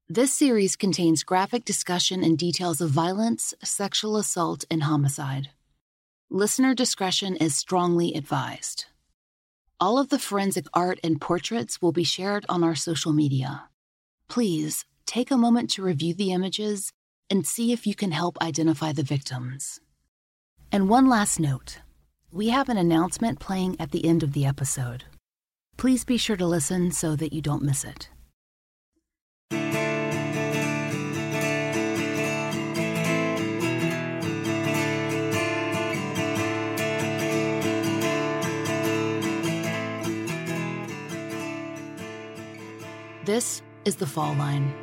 This series contains graphic discussion and details of violence, sexual assault, and homicide. Listener discretion is strongly advised. All of the forensic art and portraits will be shared on our social media. Please take a moment to review the images and see if you can help identify the victims. And one last note, we have an announcement playing at the end of the episode. Please be sure to listen so that you don't miss it. This is The Fall Line.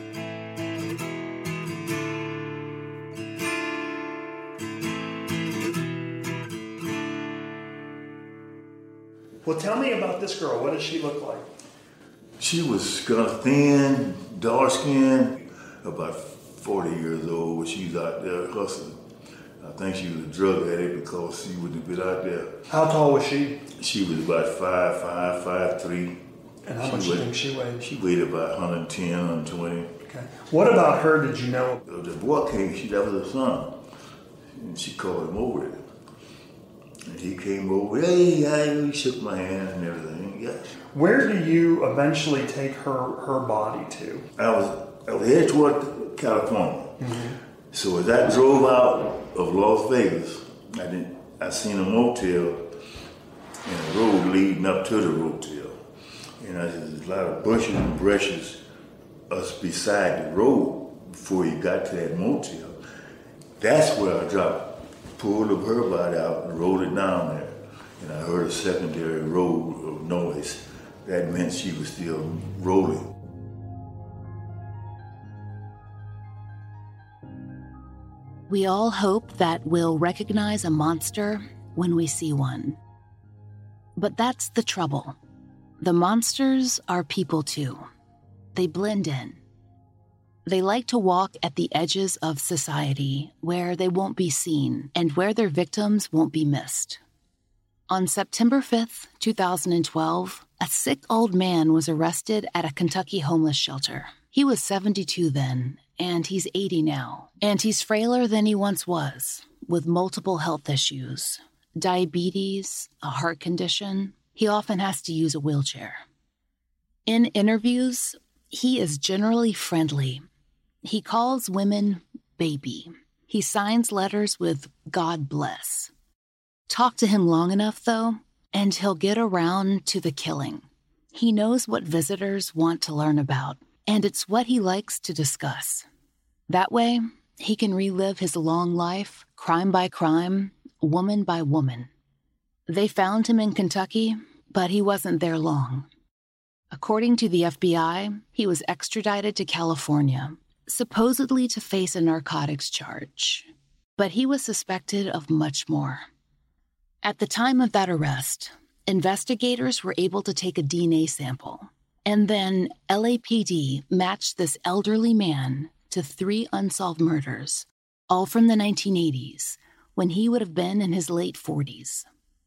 Well, tell me about this girl. What does she look like? She was kind of thin, dark skinned, about 40 years old. She was out there hustling. I think she was a drug addict because she would have been out there. How tall was she? She was about 5'5", 5'3". And how much do you think she weighed? She weighed about 110, 120. Okay. What about her did you know? The boy came, that was her son. And she called him over there. And he came over, hey, he shook my hand and everything, yeah. Where do you eventually take her body to? I was headed toward California. Mm-hmm. So as I drove out of Las Vegas, I seen a motel and a road leading up to the motel. And there's a lot of bushes and brushes beside the road before you got to that motel. That's where I pulled up her body out and rolled it down there. And I heard a secondary roll of noise. That meant she was still rolling. We all hope that we'll recognize a monster when we see one. But that's the trouble. The monsters are people too. They blend in. They like to walk at the edges of society where they won't be seen and where their victims won't be missed. On September 5th, 2012, a sick old man was arrested at a Kentucky homeless shelter. He was 72 then, and he's 80 now. And he's frailer than he once was, with multiple health issues, diabetes, a heart condition. He often has to use a wheelchair. In interviews, he is generally friendly. He calls women baby. He signs letters with God bless. Talk to him long enough, though, and he'll get around to the killing. He knows what visitors want to learn about, and it's what he likes to discuss. That way, he can relive his long life, crime by crime, woman by woman. They found him in Kentucky, but he wasn't there long. According to the FBI, he was extradited to California, supposedly to face a narcotics charge. But he was suspected of much more. At the time of that arrest, investigators were able to take a DNA sample, and then LAPD matched this elderly man to 3 unsolved murders, all from the 1980s, when he would have been in his late 40s.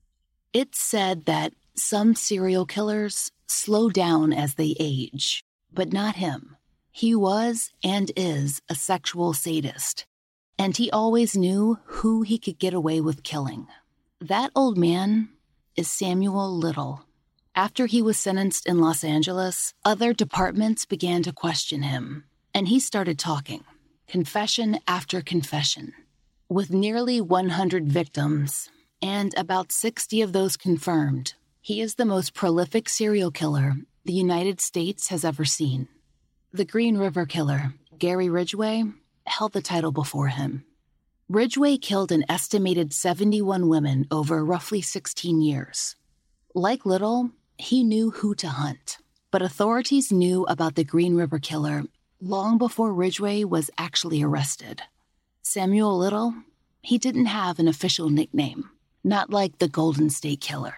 It's said that some serial killers slow down as they age, but not him. He was and is a sexual sadist, and he always knew who he could get away with killing. That old man is Samuel Little. After he was sentenced in Los Angeles, other departments began to question him, and he started talking, confession after confession. With nearly 100 victims, and about 60 of those confirmed, he is the most prolific serial killer the United States has ever seen. The Green River Killer, Gary Ridgway, held the title before him. Ridgway killed an estimated 71 women over roughly 16 years. Like Little, he knew who to hunt, but authorities knew about the Green River Killer long before Ridgway was actually arrested. Samuel Little, he didn't have an official nickname, not like the Golden State Killer.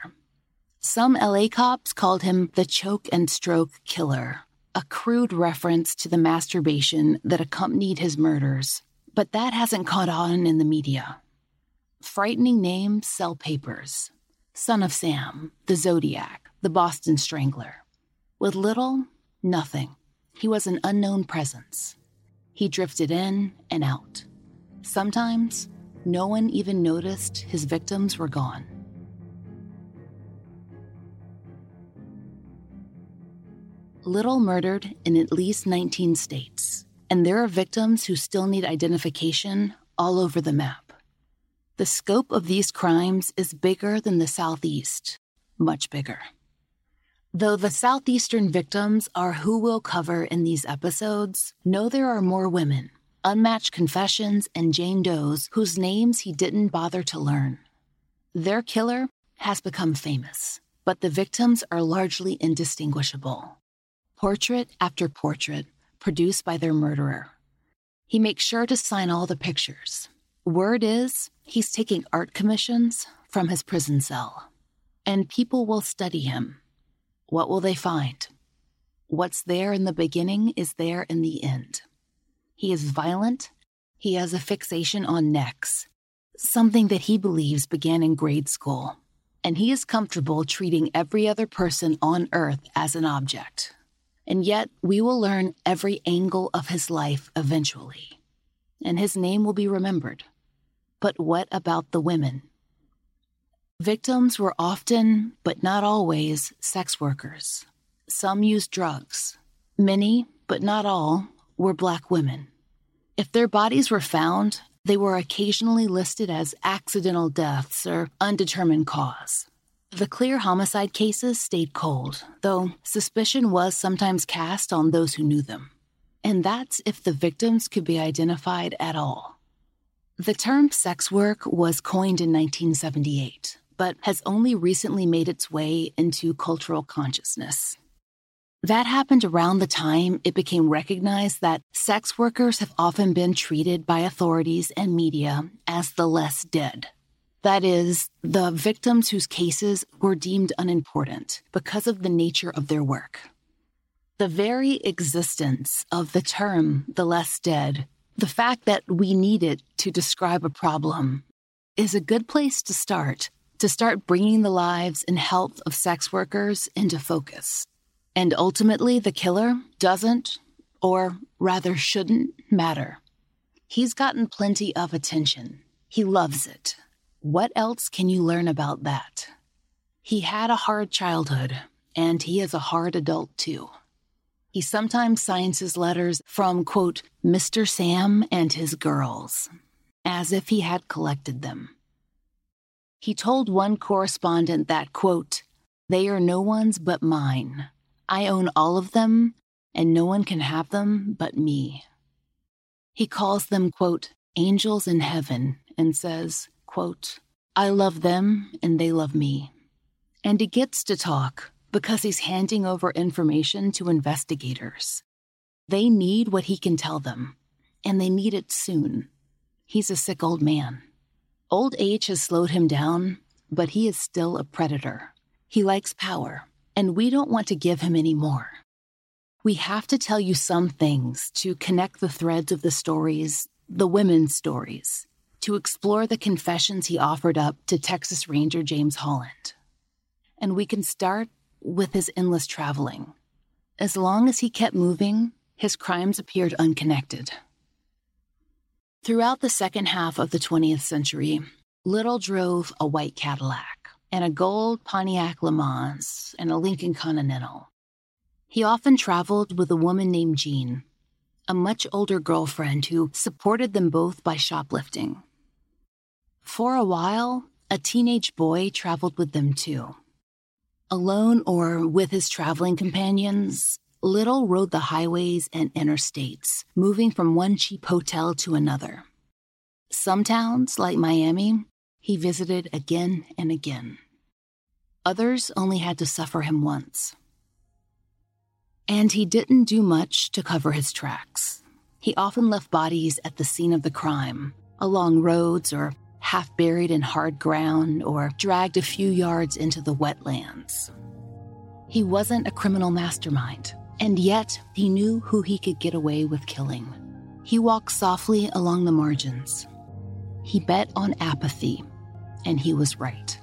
Some LA cops called him the Choke and Stroke Killer, a crude reference to the masturbation that accompanied his murders, but that hasn't caught on in the media. Frightening names sell papers. Son of Sam, the Zodiac, the Boston Strangler. With Little, nothing. He was an unknown presence. He drifted in and out. Sometimes, no one even noticed his victims were gone. Little murdered in at least 19 states, and there are victims who still need identification all over the map. The scope of these crimes is bigger than the Southeast, much bigger. Though the Southeastern victims are who we'll cover in these episodes, know there are more women, unmatched confessions, and Jane Does whose names he didn't bother to learn. Their killer has become famous, but the victims are largely indistinguishable. Portrait after portrait produced by their murderer. He makes sure to sign all the pictures. Word is, he's taking art commissions from his prison cell. And people will study him. What will they find? What's there in the beginning is there in the end. He is violent. He has a fixation on necks, something that he believes began in grade school. And he is comfortable treating every other person on Earth as an object. And yet, we will learn every angle of his life eventually. And his name will be remembered. But what about the women? Victims were often, but not always, sex workers. Some used drugs. Many, but not all, were Black women. If their bodies were found, they were occasionally listed as accidental deaths or undetermined cause. The clear homicide cases stayed cold, though suspicion was sometimes cast on those who knew them. And that's if the victims could be identified at all. The term sex work was coined in 1978, but has only recently made its way into cultural consciousness. That happened around the time it became recognized that sex workers have often been treated by authorities and media as the less dead. That is, the victims whose cases were deemed unimportant because of the nature of their work. The very existence of the term the less dead, the fact that we need it to describe a problem, is a good place to start bringing the lives and health of sex workers into focus. And ultimately, the killer doesn't, or rather shouldn't, matter. He's gotten plenty of attention. He loves it. What else can you learn about that? He had a hard childhood, and he is a hard adult too. He sometimes signs his letters from, quote, Mr. Sam and his girls, as if he had collected them. He told one correspondent that, quote, they are no one's but mine. I own all of them, and no one can have them but me. He calls them, quote, angels in heaven, and says, quote, I love them and they love me. And he gets to talk because he's handing over information to investigators. They need what he can tell them, and they need it soon. He's a sick old man. Old age has slowed him down, but he is still a predator. He likes power, and we don't want to give him any more. We have to tell you some things to connect the threads of the stories, the women's stories, to explore the confessions he offered up to Texas Ranger James Holland. And we can start with his endless traveling. As long as he kept moving, his crimes appeared unconnected. Throughout the second half of the 20th century, Little drove a white Cadillac and a gold Pontiac Le Mans and a Lincoln Continental. He often traveled with a woman named Jean, a much older girlfriend who supported them both by shoplifting. For a while, a teenage boy traveled with them too. Alone or with his traveling companions, Little rode the highways and interstates, moving from one cheap hotel to another. Some towns, like Miami, he visited again and again. Others only had to suffer him once. And he didn't do much to cover his tracks. He often left bodies at the scene of the crime, along roads or half buried in hard ground or dragged a few yards into the wetlands. He wasn't a criminal mastermind, and yet he knew who he could get away with killing. He walked softly along the margins. He bet on apathy, and he was right.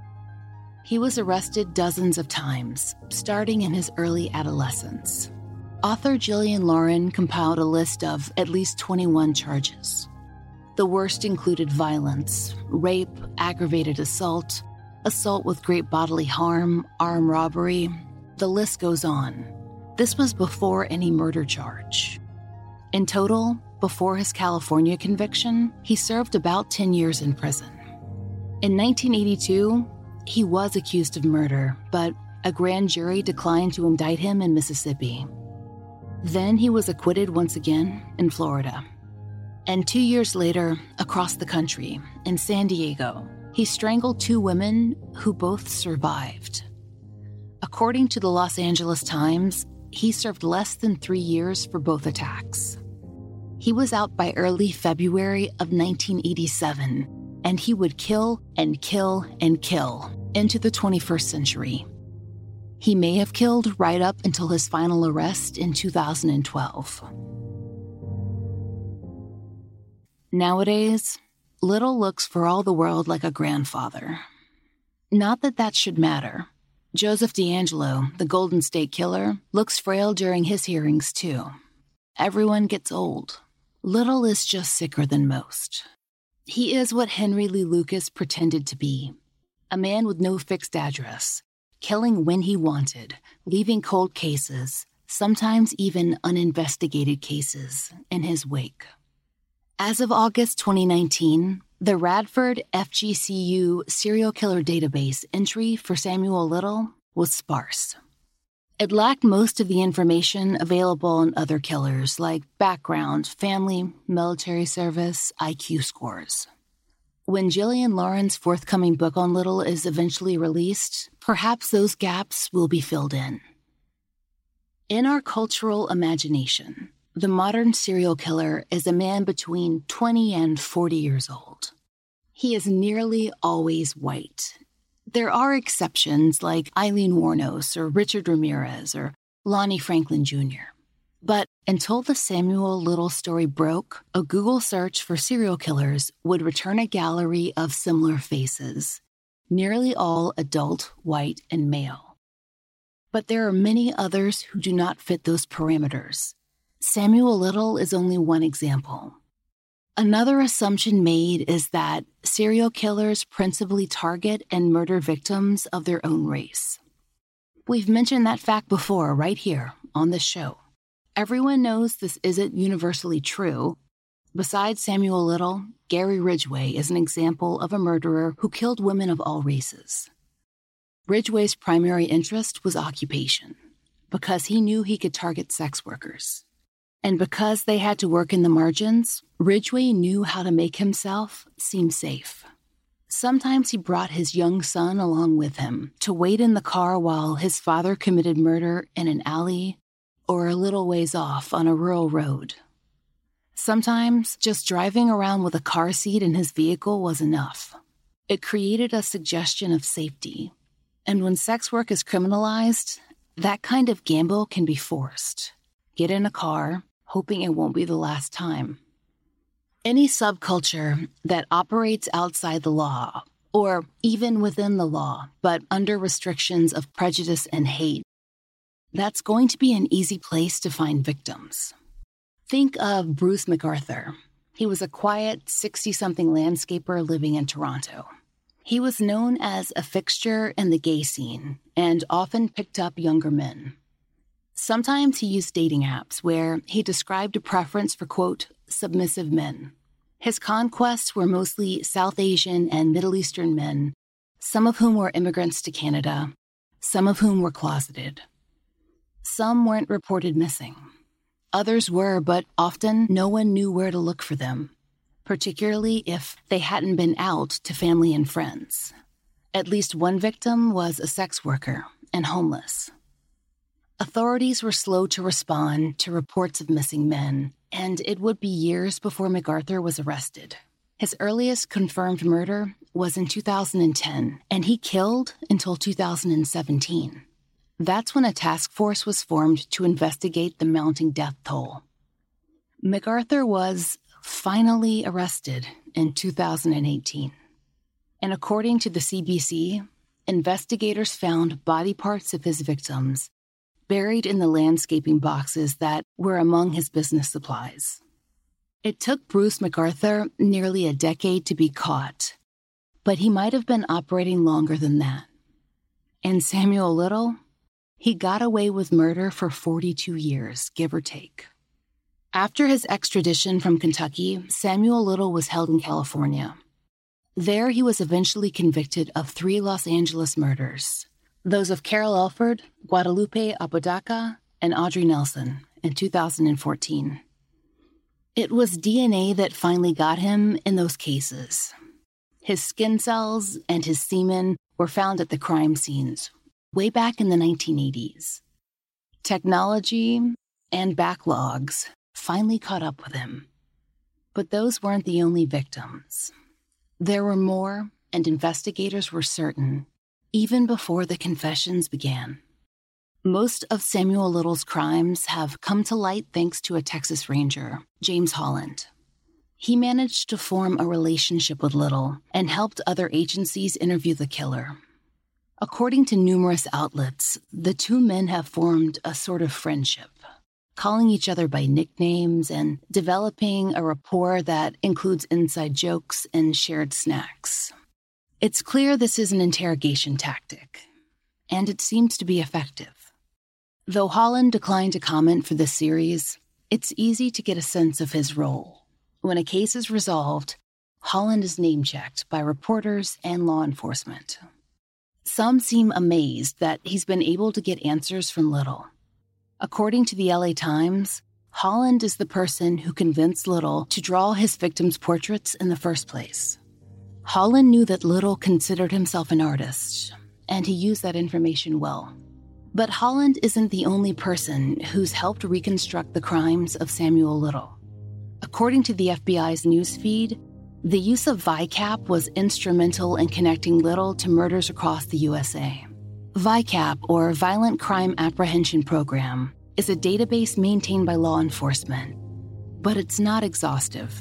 He was arrested dozens of times, starting in his early adolescence. Author Gillian Lauren compiled a list of at least 21 charges. The worst included violence, rape, aggravated assault, assault with great bodily harm, armed robbery. The list goes on. This was before any murder charge. In total, before his California conviction, he served about 10 years in prison. In 1982, he was accused of murder, but a grand jury declined to indict him in Mississippi. Then he was acquitted once again in Florida. And 2 years later, across the country, in San Diego, he strangled 2 women who both survived. According to the Los Angeles Times, he served less than 3 years for both attacks. He was out by early February of 1987, and he would kill and kill and kill into the 21st century. He may have killed right up until his final arrest in 2012. Nowadays, Little looks for all the world like a grandfather. Not that that should matter. Joseph DeAngelo, the Golden State Killer, looks frail during his hearings too. Everyone gets old. Little is just sicker than most. He is what Henry Lee Lucas pretended to be. A man with no fixed address, killing when he wanted, leaving cold cases, sometimes even uninvestigated cases, in his wake. As of August 2019, the Radford FGCU serial killer database entry for Samuel Little was sparse. It lacked most of the information available on other killers, like background, family, military service, IQ scores. When Gillian Lauren's forthcoming book on Little is eventually released, perhaps those gaps will be filled in. In our cultural imagination, the modern serial killer is a man between 20 and 40 years old. He is nearly always white. There are exceptions like Eileen Wuornos or Richard Ramirez or Lonnie Franklin Jr. But until the Samuel Little story broke, a Google search for serial killers would return a gallery of similar faces, nearly all adult, white, and male. But there are many others who do not fit those parameters. Samuel Little is only one example. Another assumption made is that serial killers principally target and murder victims of their own race. We've mentioned that fact before, right here on this show. Everyone knows this isn't universally true. Besides Samuel Little, Gary Ridgway is an example of a murderer who killed women of all races. Ridgway's primary interest was occupation, because he knew he could target sex workers. And because they had to work in the margins, Ridgway knew how to make himself seem safe. Sometimes he brought his young son along with him to wait in the car while his father committed murder in an alley or a little ways off on a rural road. Sometimes just driving around with a car seat in his vehicle was enough. It created a suggestion of safety. And when sex work is criminalized, that kind of gamble can be forced. Get in a car, hoping it won't be the last time. Any subculture that operates outside the law, or even within the law, but under restrictions of prejudice and hate, that's going to be an easy place to find victims. Think of Bruce McArthur. He was a quiet 60-something landscaper living in Toronto. He was known as a fixture in the gay scene and often picked up younger men. Sometimes he used dating apps where he described a preference for, quote, submissive men. His conquests were mostly South Asian and Middle Eastern men, some of whom were immigrants to Canada, some of whom were closeted. Some weren't reported missing. Others were, but often no one knew where to look for them, particularly if they hadn't been out to family and friends. At least one victim was a sex worker and homeless. Authorities were slow to respond to reports of missing men, and it would be years before McArthur was arrested. His earliest confirmed murder was in 2010, and he killed until 2017. That's when a task force was formed to investigate the mounting death toll. McArthur was finally arrested in 2018. And according to the CBC, investigators found body parts of his victims buried in the landscaping boxes that were among his business supplies. It took Bruce McArthur nearly a decade to be caught, but he might have been operating longer than that. And Samuel Little? He got away with murder for 42 years, give or take. After his extradition from Kentucky, Samuel Little was held in California. There, he was eventually convicted of 3 Los Angeles murders, those of Carol Elford, Guadalupe Apodaca, and Audrey Nelson, in 2014. It was DNA that finally got him in those cases. His skin cells and his semen were found at the crime scenes way back in the 1980s. Technology and backlogs finally caught up with him. But those weren't the only victims. There were more, and investigators were certain, even before the confessions began. Most of Samuel Little's crimes have come to light thanks to a Texas Ranger, James Holland. He managed to form a relationship with Little and helped other agencies interview the killer. According to numerous outlets, the two men have formed a sort of friendship, calling each other by nicknames and developing a rapport that includes inside jokes and shared snacks. It's clear this is an interrogation tactic, and it seems to be effective. Though Holland declined to comment for this series, it's easy to get a sense of his role. When a case is resolved, Holland is name-checked by reporters and law enforcement. Some seem amazed that he's been able to get answers from Little. According to the LA Times, Holland is the person who convinced Little to draw his victims' portraits in the first place. Holland knew that Little considered himself an artist, and he used that information well. But Holland isn't the only person who's helped reconstruct the crimes of Samuel Little. According to the FBI's newsfeed, the use of VICAP was instrumental in connecting Little to murders across the USA. VICAP, or Violent Crime Apprehension Program, is a database maintained by law enforcement, but it's not exhaustive.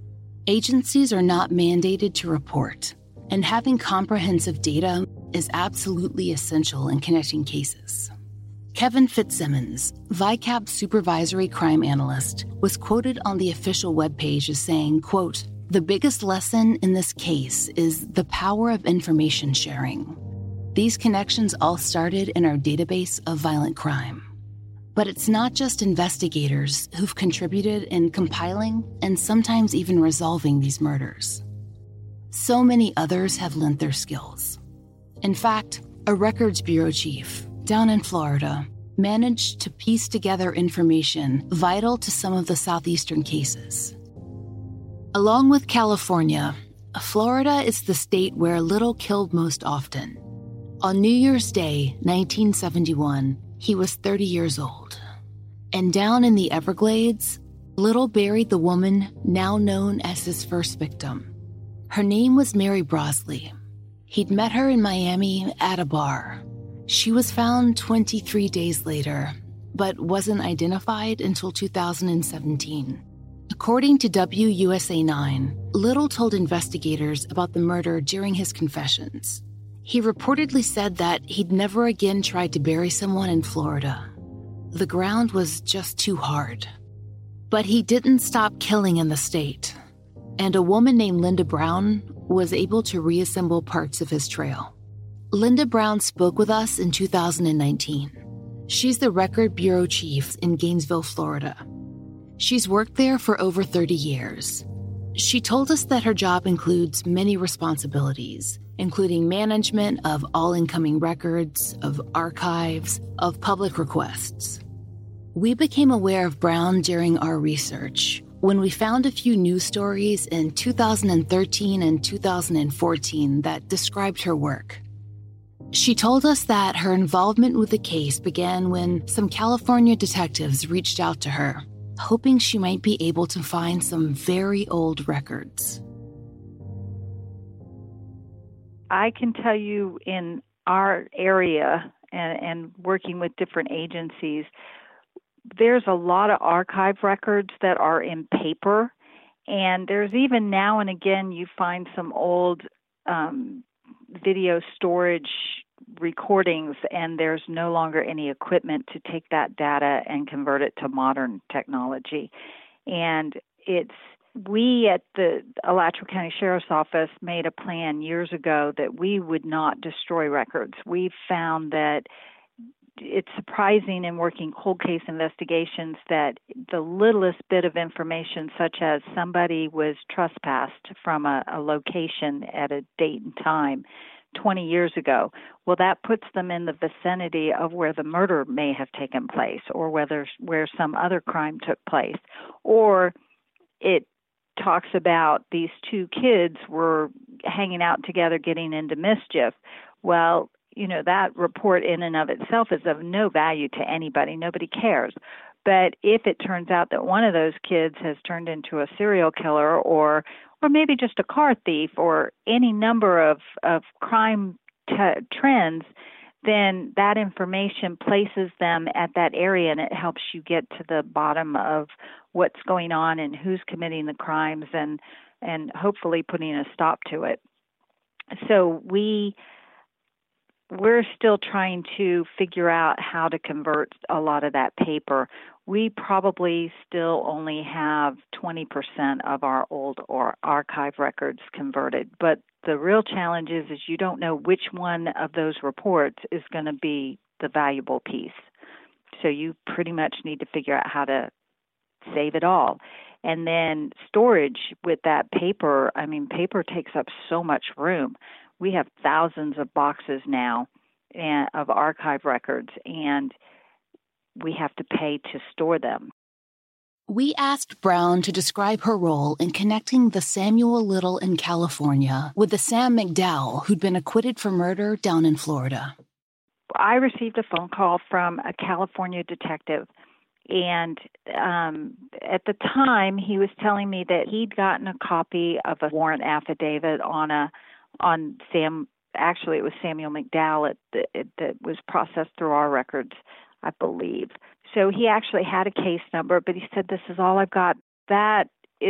Agencies are not mandated to report, and having comprehensive data is absolutely essential in connecting cases. Kevin Fitzsimmons, VICAP supervisory crime analyst, was quoted on the official webpage as saying, quote, "The biggest lesson in this case is the power of information sharing. These connections all started in our database of violent crime. But it's not just investigators who've contributed in compiling and sometimes even resolving these murders. So many others have lent their skills. In fact, a records bureau chief down in Florida managed to piece together information vital to some of the southeastern cases. Along with California, Florida is the state where Little killed most often. On New Year's Day, 1971, he was 30 years old. And down in the Everglades, Little buried the woman now known as his first victim. Her name was Mary Brosley. He'd met her in Miami at a bar. She was found 23 days later, but wasn't identified until 2017. According to WUSA 9, Little told investigators about the murder during his confessions. He reportedly said that he'd never again tried to bury someone in Florida. The ground was just too hard. But he didn't stop killing in the state, and a woman named Linda Brown was able to reassemble parts of his trail. Linda Brown spoke with us in 2019. She's the Record Bureau Chief in Gainesville, Florida. She's worked there for over 30 years. She told us that her job includes many responsibilities, including management of all incoming records, of archives, of public requests. We became aware of Brown during our research when we found a few news stories in 2013 and 2014 that described her work. She told us that her involvement with the case began when some California detectives reached out to her, hoping she might be able to find some very old records. I can tell you in our area and working with different agencies, there's a lot of archive records that are in paper, and there's even now and again you find some old video storage recordings, and there's no longer any equipment to take that data and convert it to modern technology. And we at the Alachua County Sheriff's Office made a plan years ago that we would not destroy records. We found that it's surprising in working cold case investigations that the littlest bit of information, such as somebody was trespassed from a location at a date and time 20 years ago, well, that puts them in the vicinity of where the murder may have taken place, or where some other crime took place. Or it talks about these two kids were hanging out together getting into mischief. Well, that report in and of itself is of no value to anybody. Nobody cares. But if it turns out that one of those kids has turned into a serial killer or maybe just a car thief or any number of crime trends, then that information places them at that area, and it helps you get to the bottom of what's going on and who's committing the crimes and hopefully putting a stop to it. So we're still trying to figure out how to convert a lot of that paper. We probably still only have 20% of our old or archive records converted. But the real challenge is you don't know which one of those reports is going to be the valuable piece. So you pretty much need to figure out how to save it all. And then storage with that paper, paper takes up so much room. We have thousands of boxes now of archive records, and we have to pay to store them. We asked Brown to describe her role in connecting the Samuel Little in California with the Sam McDowell who'd been acquitted for murder down in Florida. I received a phone call from a California detective, and at the time he was telling me that he'd gotten a copy of a warrant affidavit on Sam. Actually, it was Samuel McDowell that was processed through our records, I believe. So he actually had a case number, but he said, "This is all I've got." That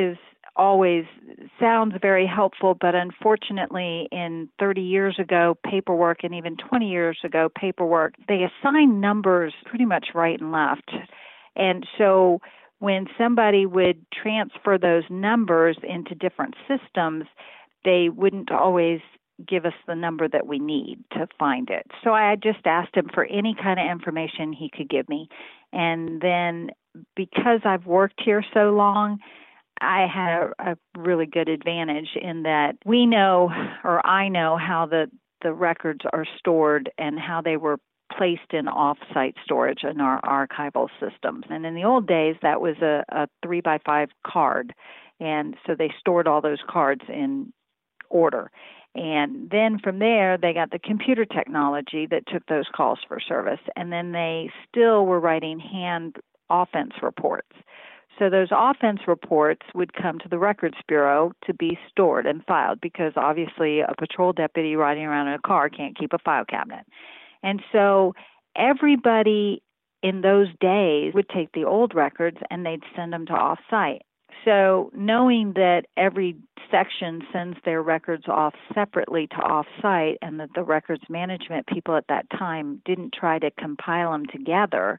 sounds very helpful, but unfortunately, in 30 years ago, paperwork, and even 20 years ago, paperwork, they assign numbers pretty much right and left. And so when somebody would transfer those numbers into different systems, they wouldn't always give us the number that we need to find it. So I just asked him for any kind of information he could give me. And then because I've worked here so long, I had a really good advantage in that I know how the records are stored and how they were placed in off-site storage in our archival systems. And in the old days, that was a 3x5 card. And so they stored all those cards in order. And then from there, they got the computer technology that took those calls for service. And then they still were writing hand offense reports. So those offense reports would come to the Records Bureau to be stored and filed, because obviously a patrol deputy riding around in a car can't keep a file cabinet. And so everybody in those days would take the old records and they'd send them to off-site. So knowing that every section sends their records off separately to off-site, and that the records management people at that time didn't try to compile them together,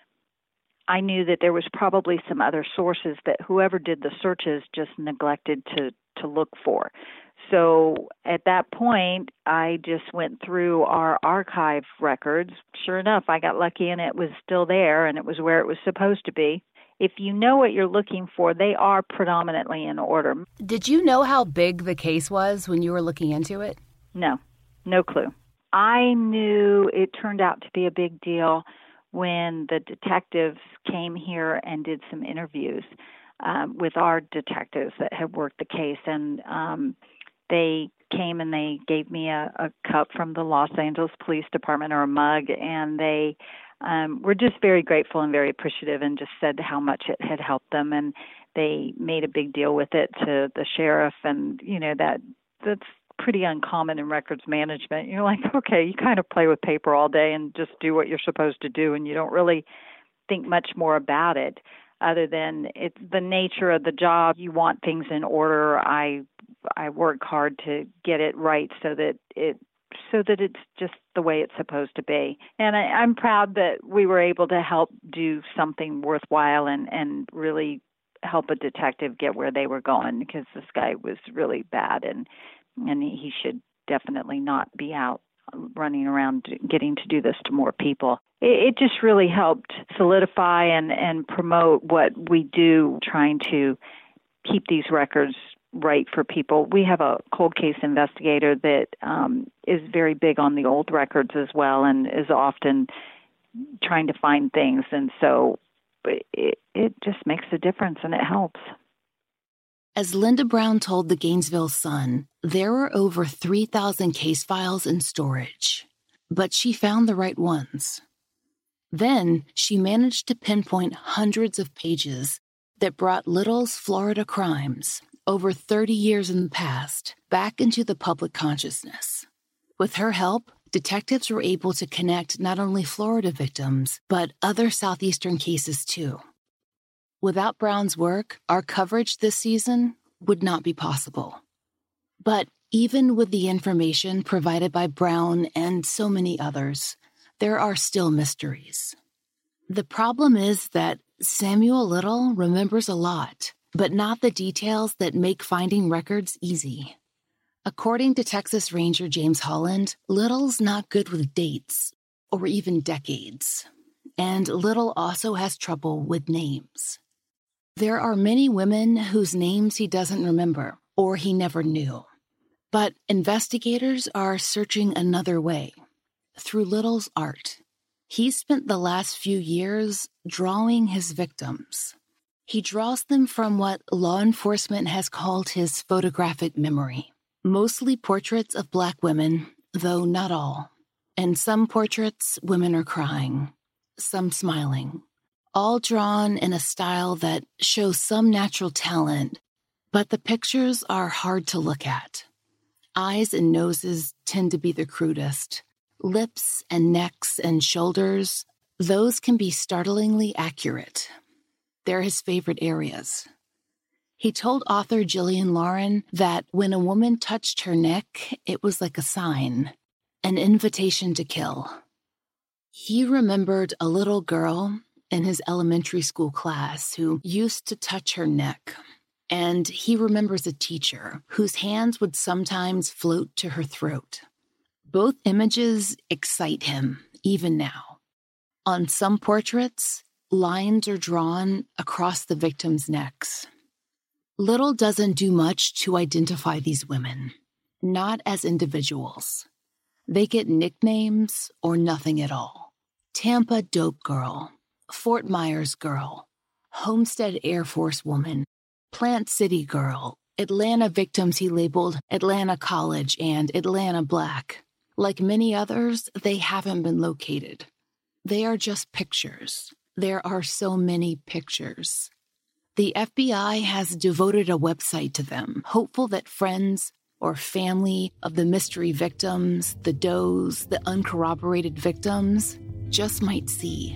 I knew that there was probably some other sources that whoever did the searches just neglected to look for. So at that point, I just went through our archive records. Sure enough, I got lucky and it was still there, and it was where it was supposed to be. If you know what you're looking for, they are predominantly in order. Did you know how big the case was when you were looking into it? No clue. I knew it turned out to be a big deal when the detectives came here and did some interviews with our detectives that had worked the case. And they came and they gave me a cup from the Los Angeles Police Department, or a mug, and they were just very grateful and very appreciative, and just said how much it had helped them. And they made a big deal with it to the sheriff, and that's pretty uncommon in records management. You're like, okay, you kind of play with paper all day and just do what you're supposed to do, and you don't really think much more about it other than it's the nature of the job. You want things in order. I work hard to get it right so that so that it's just the way it's supposed to be. And I'm proud that we were able to help do something worthwhile and really help a detective get where they were going, because this guy was really bad, and he should definitely not be out running around getting to do this to more people. It just really helped solidify and promote what we do, trying to keep these records right for people. We have a cold case investigator that is very big on the old records as well, and is often trying to find things. And so it just makes a difference, and it helps. As Linda Brown told the Gainesville Sun, there were over 3,000 case files in storage, but she found the right ones. Then she managed to pinpoint hundreds of pages that brought Little's Florida crimes, over 30 years in the past, back into the public consciousness. With her help, detectives were able to connect not only Florida victims, but other Southeastern cases too. Without Brown's work, our coverage this season would not be possible. But even with the information provided by Brown and so many others, there are still mysteries. The problem is that Samuel Little remembers a lot, but not the details that make finding records easy. According to Texas Ranger James Holland, Little's not good with dates, or even decades. And Little also has trouble with names. There are many women whose names he doesn't remember, or he never knew. But investigators are searching another way, through Little's art. He spent the last few years drawing his victims. He draws them from what law enforcement has called his photographic memory. Mostly portraits of Black women, though not all. And some portraits, women are crying, some smiling. All drawn in a style that shows some natural talent, but the pictures are hard to look at. Eyes and noses tend to be the crudest. Lips and necks and shoulders, those can be startlingly accurate. They're his favorite areas. He told author Jillian Lauren that when a woman touched her neck, it was like a sign, an invitation to kill. He remembered a little girl in his elementary school class who used to touch her neck. And he remembers a teacher whose hands would sometimes float to her throat. Both images excite him, even now. On some portraits, lines are drawn across the victims' necks. Little doesn't do much to identify these women, not as individuals. They get nicknames or nothing at all. Tampa Dope Girl, Fort Myers Girl, Homestead Air Force Woman, Plant City Girl, Atlanta victims he labeled Atlanta College and Atlanta Black. Like many others, they haven't been located. They are just pictures. There are so many pictures. The FBI has devoted a website to them, hopeful that friends or family of the mystery victims, the does, the uncorroborated victims, just might see.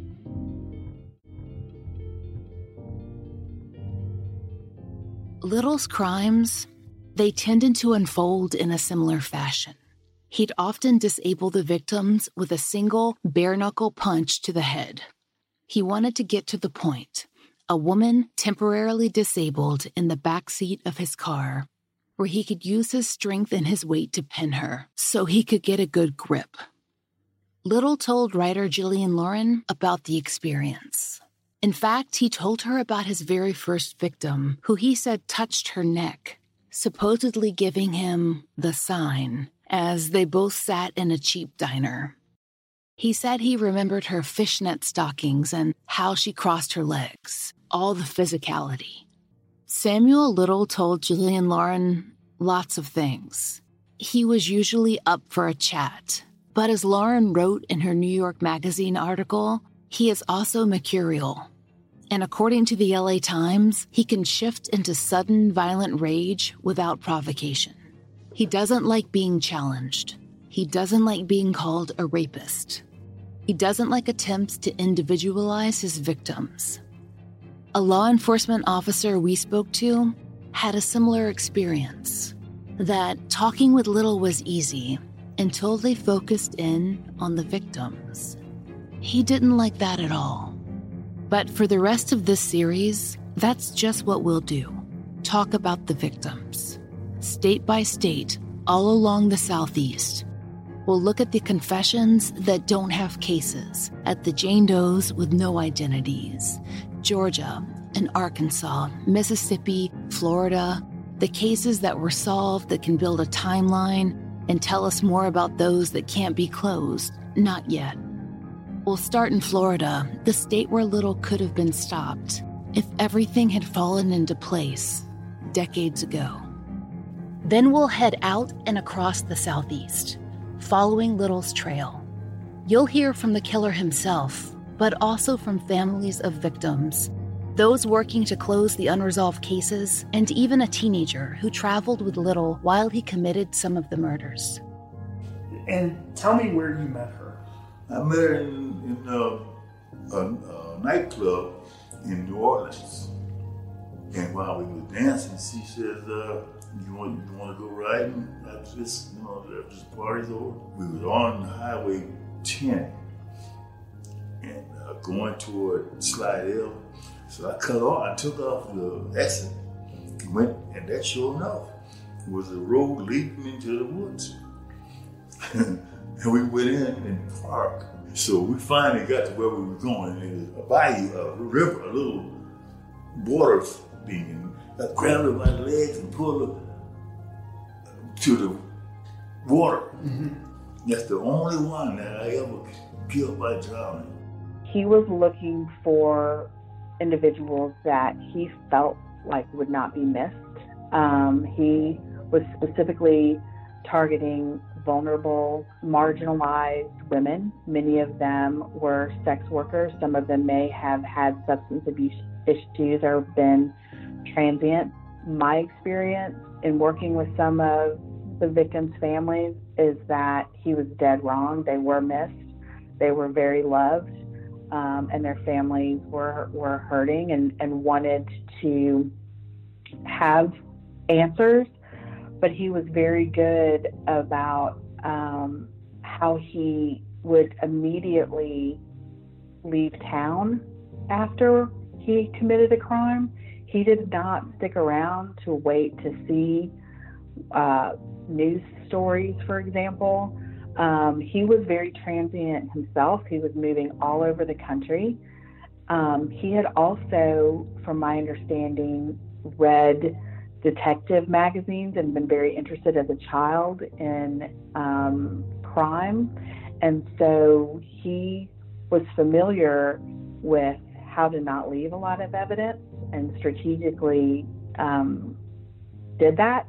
Little's crimes, they tended to unfold in a similar fashion. He'd often disable the victims with a single bare-knuckle punch to the head. He wanted to get to the point, a woman temporarily disabled in the back seat of his car, where he could use his strength and his weight to pin her so he could get a good grip. Little told writer Jillian Lauren about the experience. In fact, he told her about his very first victim, who he said touched her neck, supposedly giving him the sign, as they both sat in a cheap diner. He said he remembered her fishnet stockings and how she crossed her legs, all the physicality. Samuel Little told Jillian Lauren lots of things. He was usually up for a chat, but as Lauren wrote in her New York Magazine article, he is also mercurial. And according to the LA Times, he can shift into sudden violent rage without provocation. He doesn't like being challenged. He doesn't like being called a rapist. He doesn't like attempts to individualize his victims. A law enforcement officer we spoke to had a similar experience, that talking with Little was easy, until they focused in on the victims. He didn't like that at all. But for the rest of this series, that's just what we'll do. Talk about the victims. State by state, all along the Southeast. We'll look at the confessions that don't have cases, at the Jane Does with no identities, Georgia and Arkansas, Mississippi, Florida, the cases that were solved that can build a timeline and tell us more about those that can't be closed, not yet. We'll start in Florida, the state where little could have been stopped if everything had fallen into place decades ago. Then we'll head out and across the Southeast, following Little's trail. You'll hear from the killer himself, but also from families of victims, those working to close the unresolved cases, and even a teenager who traveled with Little while he committed some of the murders. And tell me where you met her. I met her in a nightclub in New Orleans. And while we were dancing, she says, you want to go riding after this, after this party's over? We was on Highway 10 and going toward Slidell. So I cut off, I took off the exit, went, and that sure enough was a road leading into the woods. And we went in and parked. So we finally got to where we were going. It was a bayou, a river, a little water thing. And I grabbed her by the legs and pulled her to the water. Mm-hmm. That's the only one that I ever killed by drowning. He was looking for individuals that he felt like would not be missed. He was specifically targeting vulnerable, marginalized women. Many of them were sex workers. Some of them may have had substance abuse issues or been transient. My experience in working with some of the victims' families is that he was dead wrong. They were missed. They were very loved. And their families were hurting and wanted to have answers, but he was very good about how he would immediately leave town after he committed a crime. He did not stick around to wait to see news stories, for example. He was very transient himself. He was moving all over the country. He had also, from my understanding, read detective magazines and been very interested as a child in crime. And so he was familiar with how to not leave a lot of evidence and strategically did that.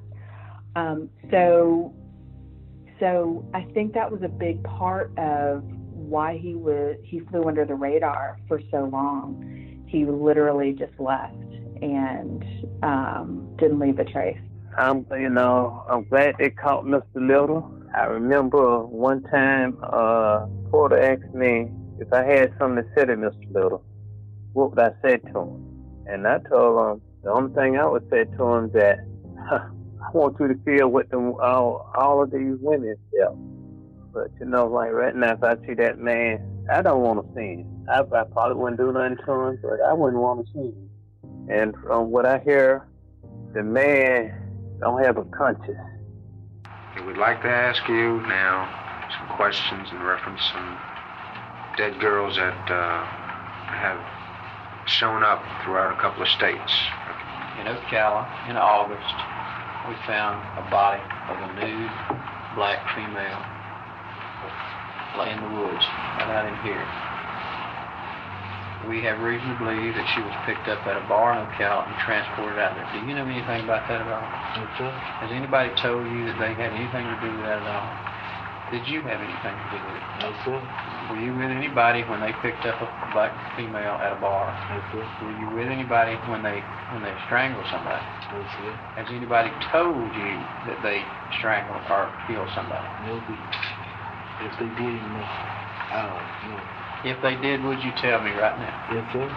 So I think that was a big part of why he flew under the radar for so long. He literally just left and didn't leave a trace. I'm glad they caught Mr. Little. I remember one time Porter asked me if I had something to say to Mr. Little, what would I say to him? And I told him the only thing I would say to him is that I want you to feel what all of these women felt. But like right now, if I see that man, I don't want to see him. I probably wouldn't do nothing to him, but I wouldn't want to see him. And from what I hear, the man don't have a conscience. I would like to ask you now some questions in reference to some dead girls that have shown up throughout a couple of states. In Ocala, in August, we found a body of a nude black female laying in the woods right out in here. We have reason to believe that she was picked up at a bar in Ocala and transported out there. Do you know anything about that at all? Okay. Has anybody told you that they had anything to do with that at all? Did you have anything to do with it? Okay. Were you with anybody when they picked up a black female at a bar? Okay. Were you with anybody when they strangled somebody? Okay. Has anybody told you that they strangled or killed somebody? Maybe. If they did, I don't know. If they did, would you tell me right now? Yes, sir.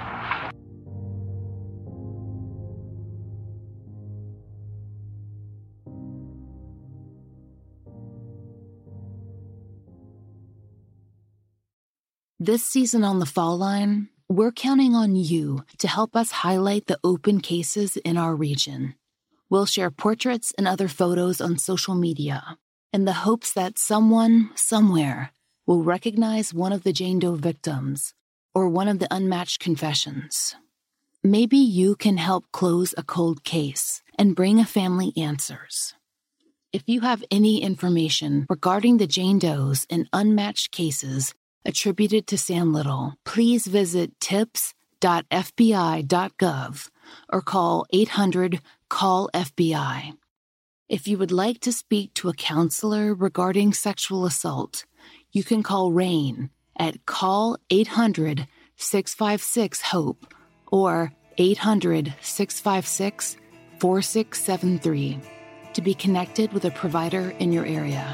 This season on The Fall Line, we're counting on you to help us highlight the open cases in our region. We'll share portraits and other photos on social media in the hopes that someone, somewhere, will recognize one of the Jane Doe victims or one of the unmatched confessions. Maybe you can help close a cold case and bring a family answers. If you have any information regarding the Jane Does and unmatched cases attributed to Sam Little, please visit tips.fbi.gov or call 800-CALL-FBI. If you would like to speak to a counselor regarding sexual assault, you can call RAINN at call 800-656-HOPE or 800-656-4673 to be connected with a provider in your area.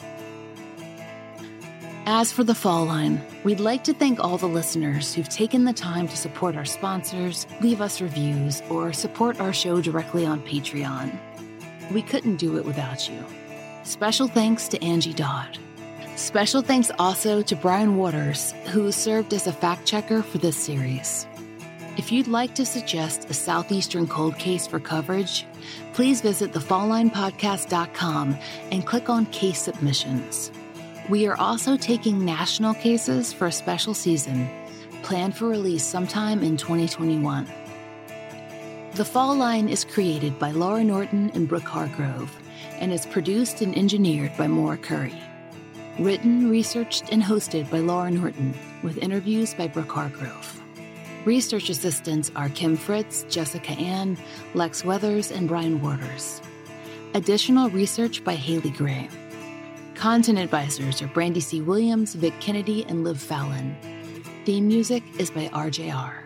As for The Fall Line, we'd like to thank all the listeners who've taken the time to support our sponsors, leave us reviews, or support our show directly on Patreon. We couldn't do it without you. Special thanks to Angie Dodd. Special thanks also to Brian Waters, who served as a fact-checker for this series. If you'd like to suggest a Southeastern cold case for coverage, please visit thefalllinepodcast.com and click on Case Submissions. We are also taking national cases for a special season, planned for release sometime in 2021. The Fall Line is created by Laura Norton and Brooke Hargrove and is produced and engineered by Maura Curry. Written, researched, and hosted by Laura Norton, with interviews by Brooke Hargrove. Research assistants are Kim Fritz, Jessica Ann, Lex Weathers, and Brian Waters. Additional research by Haley Gray. Content advisors are Brandy C. Williams, Vic Kennedy, and Liv Fallon. Theme music is by RJR.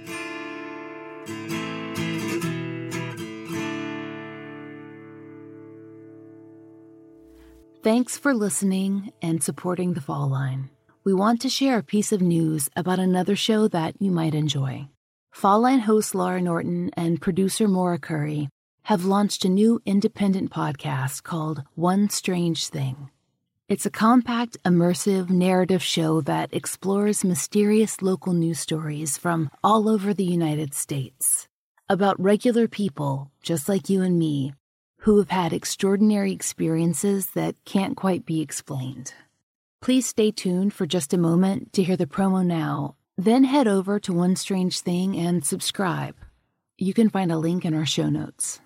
Thanks for listening and supporting The Fall Line. We want to share a piece of news about another show that you might enjoy. Fall Line host Laura Norton and producer Maura Curry have launched a new independent podcast called One Strange Thing. It's a compact, immersive narrative show that explores mysterious local news stories from all over the United States about regular people, just like you and me, who have had extraordinary experiences that can't quite be explained. Please stay tuned for just a moment to hear the promo now, then head over to One Strange Thing and subscribe. You can find a link in our show notes.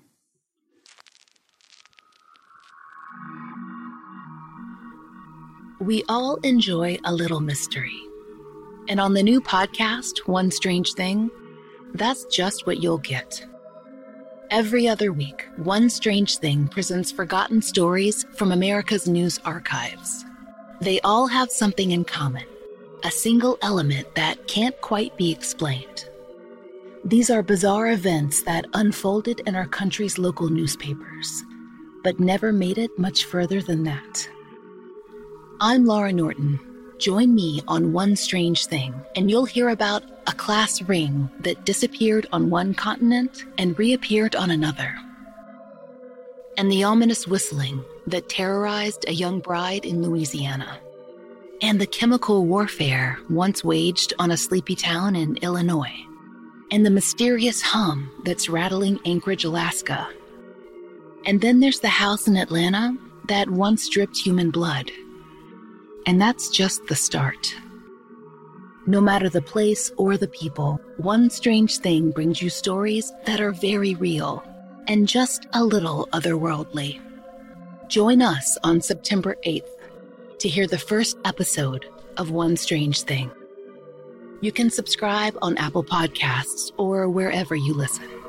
We all enjoy a little mystery. And on the new podcast, One Strange Thing, that's just what you'll get. Every other week, One Strange Thing presents forgotten stories from America's news archives. They all have something in common, a single element that can't quite be explained. These are bizarre events that unfolded in our country's local newspapers, but never made it much further than that. I'm Laura Norton. Join me on One Strange Thing, and you'll hear about a class ring that disappeared on one continent and reappeared on another, and the ominous whistling that terrorized a young bride in Louisiana, and the chemical warfare once waged on a sleepy town in Illinois, and the mysterious hum that's rattling Anchorage, Alaska. And then there's the house in Atlanta that once dripped human blood. And that's just the start. No matter the place or the people, One Strange Thing brings you stories that are very real and just a little otherworldly. Join us on September 8th to hear the first episode of One Strange Thing. You can subscribe on Apple Podcasts or wherever you listen.